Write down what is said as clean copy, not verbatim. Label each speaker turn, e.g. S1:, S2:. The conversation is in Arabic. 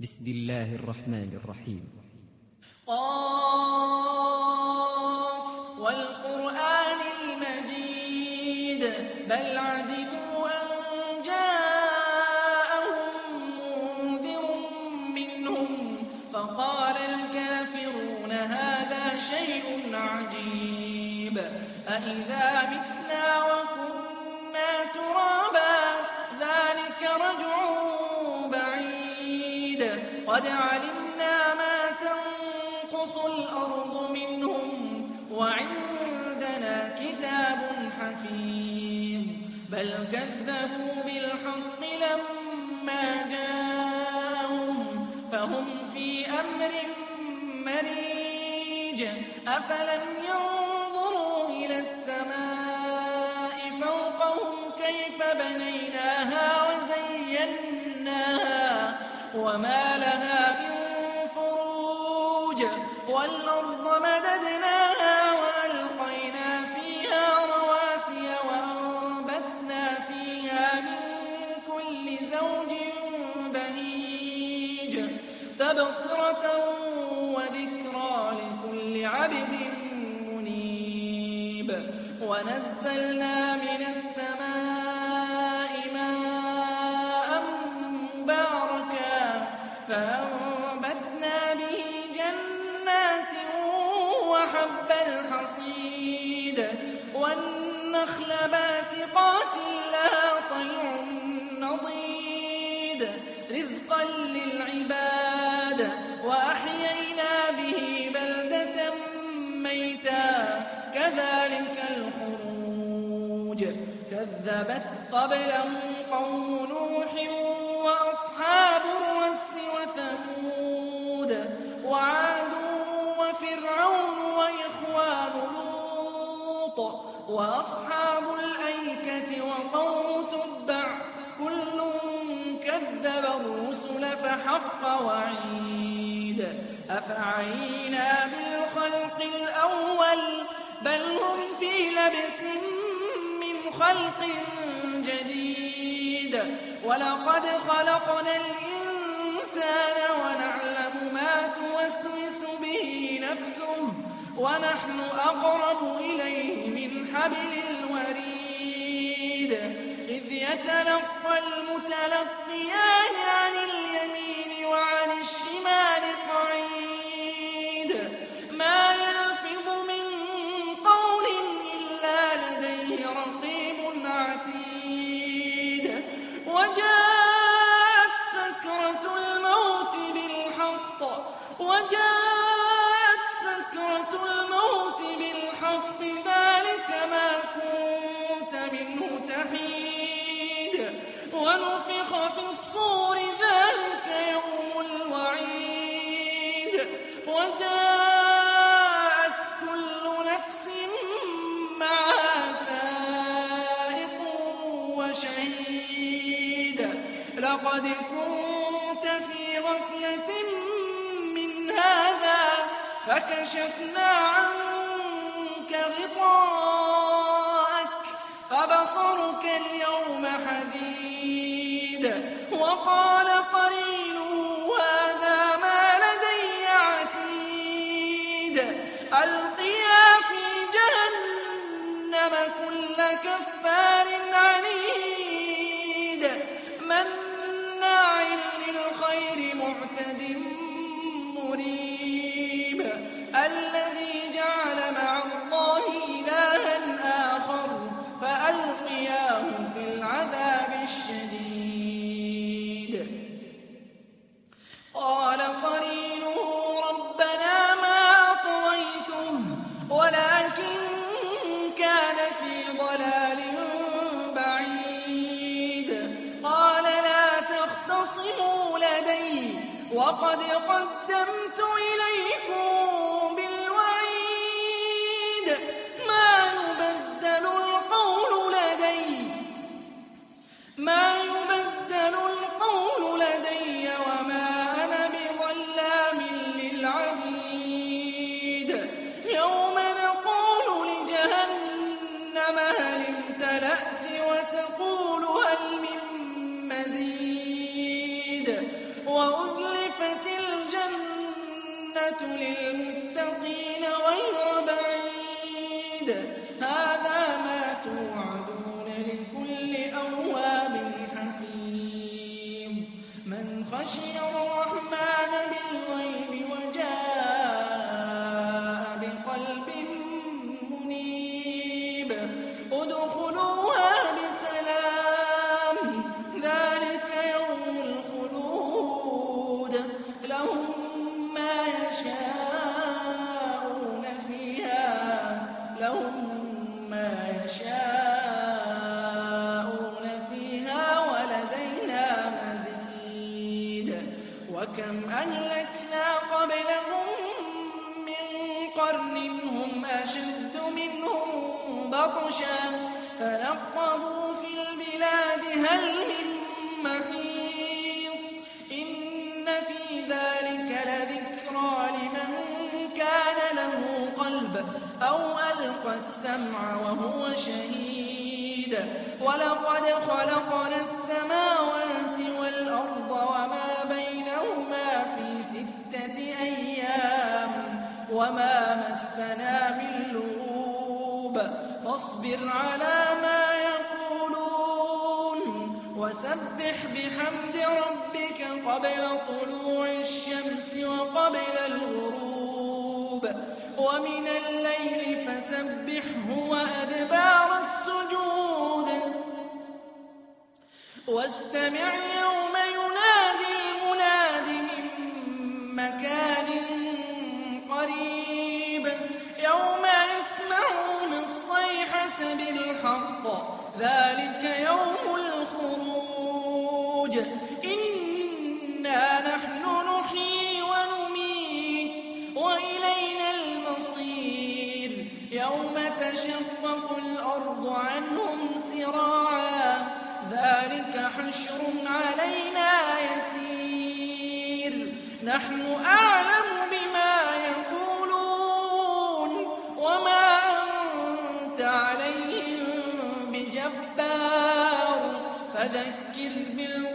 S1: بسم الله الرحمن الرحيم.
S2: قاف والقرآن المجيد بل عجبوا أن جاءهم منذر منهم فقال الكافرون هذا شيء عجيب أإذا متنا وكنا ترابا ذلك رجع بعيد قد علمنا ما تنقص الأرض منهم وعندنا كتاب حفيظ بل كذبوا بالحق لما جاءهم فهم في أمر مريج أفلم ينظروا إلى السماء فوقهم كيف بنيناها وزيناها وما لها من فروج والأرض مددناها وألقينا فيها رواسي وأنبتنا فيها من كل زوج بهيج تبصرة وذكرى لكل عبد منيب ونزلنا من السماء ماء مباركا فأنبتنا به جنات وحب الحصيد والنخل باسقات لها طلع نضيد رزقا للعباد وأحيينا به بلدة ميتا كذلك الخروج كذبت قبلهم قوم نوح وأصحاب الرس وثمود وعاد وفرعون وإخوان لوط وأصحاب الأيكة وقوم تبع كل كذب الرسل فحق وعيد أفعينا بالخلق الأول بل هم في لبس من خلق جديد ولقد خلقنا الإنسان ونعلم ما توسوس به نفسه ونحن أقرب إليه من حبل الوريد إذ يتلقى المتلقيان عن اليمين وعن الشمال قعيد ما يلفظ من قول إلا لديه رقيب عتيد وجاءت سكرة الموت بالحق ذلك ما كنت منه تحيد ونفخ في الصور ذلك يوم الوعيد وجاءت كل نفس معها سائق وشهيد لقد كنت في غفلة من هذا فكشفنا عنك غطاءك فبصرك اليوم حديد وقال قرينه هذا ما لدي عتيد ألقيا في جهنم كل كفار عنيد مناع للخير معتد مريب الذي جعل مع الله إلها آخر فألقياه في العذاب الشديد قال قرينه ربنا ما أطغيته ولكن كان في ضلال بعيد قال لا تختصموا لدي وقد قدمت إليكم بالوعيد ما يبدل القول لدي وما أنا بظلام للعبيد يوم نقول لجهنم هل امتلأت وتقول هل من مزيد وأزلفت وَأُزْلِفَتِ الْجَنَّةُ لِلْمُتَّقِينَ غَيْرَ بَعِيدٍ هَٰذَا مَا تُوعَدُونَ لِكُلِّ أَوَّابٍ حَفِيظٍ مَّنْ خَشِيَ الرَّحْمَٰنَ بِالْغَيْبِ وَجَاءَ بِقَلْبٍ مُّنِيبٍ ادْخُلُوهَا بِسَلَامٍ ذَٰلِكَ يَوْمُ الْخُلُودِ لَهُم مَّا يَشَاءُونَ فِيهَا وَلَدَيْنَا مَزِيدٌ وَكَمْ أَهْلَكْنَا قَبْلَهُم مِّن قَرْنٍ هُمْ أَشَدُّ مِنْهُم بَطْشًا فَنَقَّبُوا فِي الْبِلَادِ هَلْ مِن مَّحِيصٍ إِنَّ فِي ذَٰلِكَ لَذِكْرَىٰ لِمَن كَانَ لَهُ قَلْبٌ أَوْ أَلْقَى السَّمْعَ وَهُوَ شَهِيدٌ وَلَقَدْ خَلَقْنَا السَّمَاوَاتِ وَالْأَرْضَ وَمَا بَيْنَهُمَا فِي 6 أَيَّامٍ وَمَا مَسَّنَا مِن لُّغُوبٍ فَاصْبِرْ عَلَىٰ مَا يَقُولُونَ وَسَبِّحْ بِحَمْدِ رَبِّكَ قَبْلَ طُلُوعِ الشَّمْسِ وَقَبْلَ الْغُرُوبِ وَمِنَ اللَّيْلِ فَسَبِّحْهُ وَأَدْبَارَ السُّجُودِ وَاسْتَمِعْ يَوْمَ يُنَادِ الْمُنَادِ مِن مَّكَانٍ قَرِيبٍ يَوْمَ يَسْمَعُونَ الصَّيْحَةَ بِالْحَقِّ ذَٰلِكَ يَوْمُ الْخُرُوجِ إِنَّا نَحْنُ نُحْيِي وَنُمِيتُ وَإِلَيْنَا الْمَصِيرُ يَوْمَ تَشَقَّقُ الْأَرْضُ عَنْهُمْ سِرَاعًا ذَٰلِكَ حَشْرٌ عَلَيْنَا يَسِيرٌ نَّحْنُ أَعْلَمُ بِمَا يَقُولُونَ وَمَا أَنتَ عَلَيْهِم بِجَبَّارٍ فَذَكِّرْ بِالْقُرْآنِ